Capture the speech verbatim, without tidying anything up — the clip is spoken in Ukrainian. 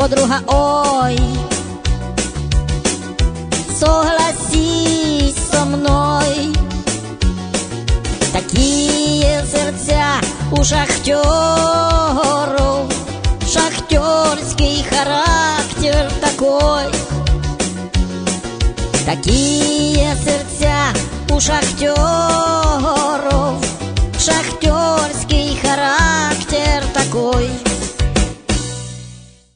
подруга, ой, согласись со мной. Такие сердца у шахтеров, шахтерский характер такой. Такие сердца у шахтеров,